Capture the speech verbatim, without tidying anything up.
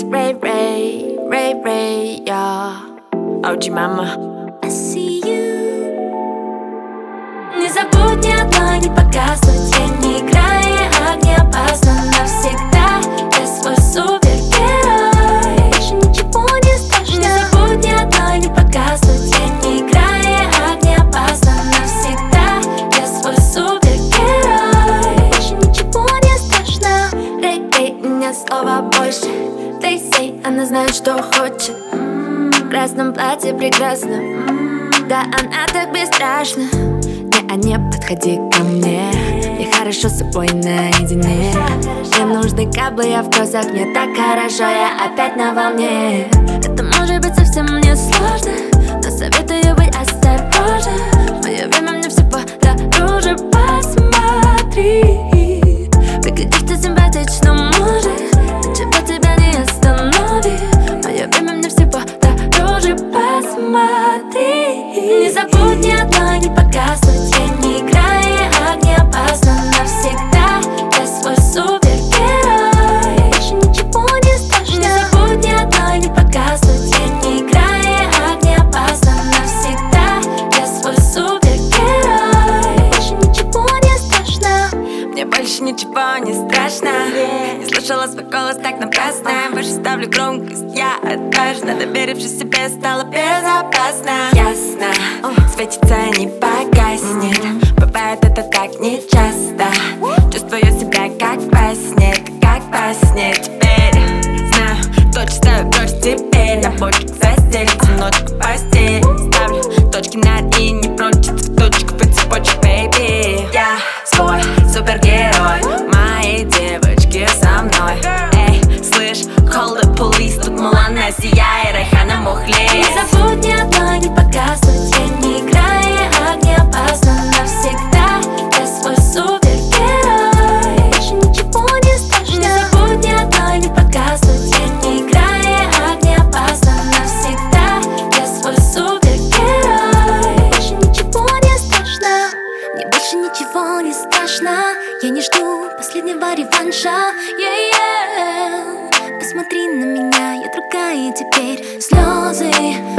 It's Ray Ray, Ray Ray, yeah. о джи мама. I see you. Не забудь ни одной не погаснуть, я не играя огни, опасно навсегда. Я свой супергерой, больше ничего не страшно. Не забудь ни одной не погаснуть, я не играя огни, опасно навсегда. Я свой супергерой, больше ничего не страшно. Рэй, Рэй, нет слова больше. They say, она знает, что хочет. В красном платье прекрасно. Да, она так бесстрашна. Не, а не подходи ко мне. Мне хорошо с собой наедине. Мне нужны каблы, я в кроссах. Мне так хорошо, я опять на волне. Это может быть совсем не сложно, но советую быть осторожна. Мое время мне всего дороже. Посмотри, выглядишь ты симпатично, может. Ничего тебя не остановит. Мое время мне всего дороже. Посмотри, не забудь ни одной не погаснуть. Я не играя огни, опасно навсегда. Я свой супергерой, больше ничего не страшно. Не забудь ни одной не погаснуть. Я не играя огни, опасно навсегда. Я свой супергерой, больше ничего не страшно. Мне больше ничего не страшно. Не слушала свой голос так напрасно. Больше ставлю громкость, я отважна. Доверившись себе, стало безопасно. Ясно, светится, не погаснет. Бывает это так нечасто. Чувствую себя как во сне, ты как во сне. Теперь знаю, точно ставлю прочь теперь. На почек застелить, ночку в постель. Ставлю точки над и, не прочь в точку по цепочке, baby. Я свой супергерой, мои девочки со мной. Эй, слышь, call the police, тут Мулана, Сия и Райхана Мухли. Не забудь ни одной не погаснуть. Я не играя огни, опасно навсегда. Я свой супергерой, больше ничего не страшно. Не забудь ни одной не погаснуть. Я не играя огни, опасно навсегда. Я свой супергерой, больше ничего не страшно. Мне больше ничего не страшно. Я не жду последнего реванша. Yeah, yeah. Посмотри на меня, я другая теперь. Слезы